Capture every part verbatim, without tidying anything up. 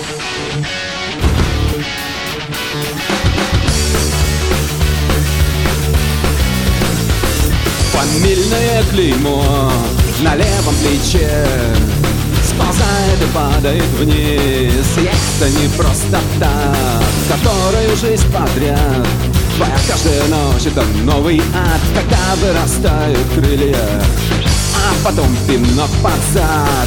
Фамильное клеймо на левом плече сползает и падает вниз. И это не просто так, которую жизнь подряд. Твоя каждая ночь — это новый ад, когда вырастают крылья, а потом пинок под зад.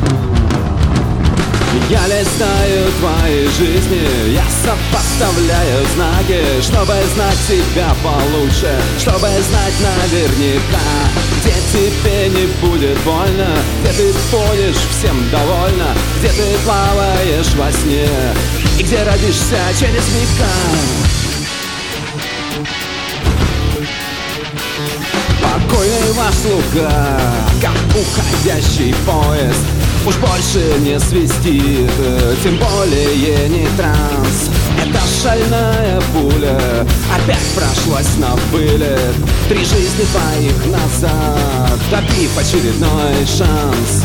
Я листаю твои жизни, я сопоставляю знаки, чтобы знать тебя получше, чтобы знать наверняка, где тебе не будет больно, где ты будешь всем довольна, где ты плаваешь во сне и где родишься через века. Покойный ваш слуга, как уходящий поезд, уж больше не свистит, тем более не транс. Эта шальная пуля опять прошлась на вылет. Три жизни твоих назад, добив очередной шанс.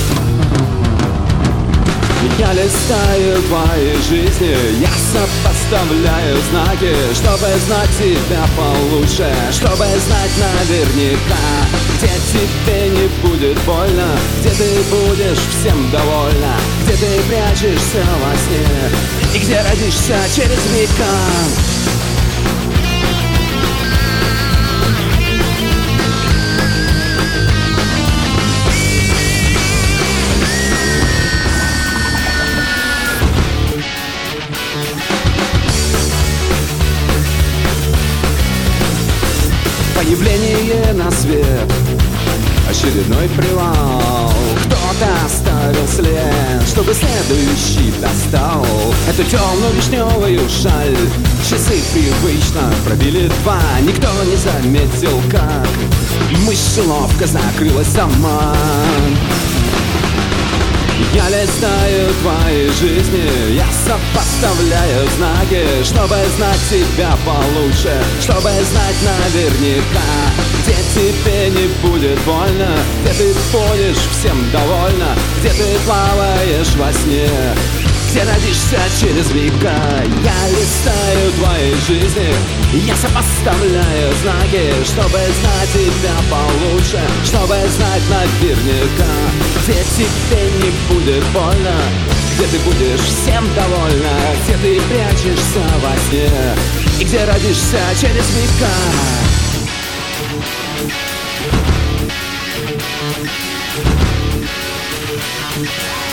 Я листаю твои жизни, я сопоставляю знаки, чтобы знать тебя получше, чтобы знать наверняка, где тебе не будет больно, где ты будешь всем довольна, где ты прячешься во сне и где родишься через века. Появление на свет, очередной привал. Кто-то оставил след, чтобы следующий достал эту темную вишневую шаль. Часы привычно пробили два, никто не заметил, как мышь ловко закрылась сама. Я листаю твои жизни, я сопоставляю знаки, чтобы знать тебя получше, чтобы знать наверняка, где тебе не будет больно, где ты будешь всем довольна, где ты плаваешь во сне, где родишься через века. Я листаю твои жизни, я сопоставляю знаки, чтобы знать тебя получше, чтобы знать наверняка, где тебе не будет больно, где ты будешь всем довольна, где ты прячешься во сне и где родишься через века. Yeah.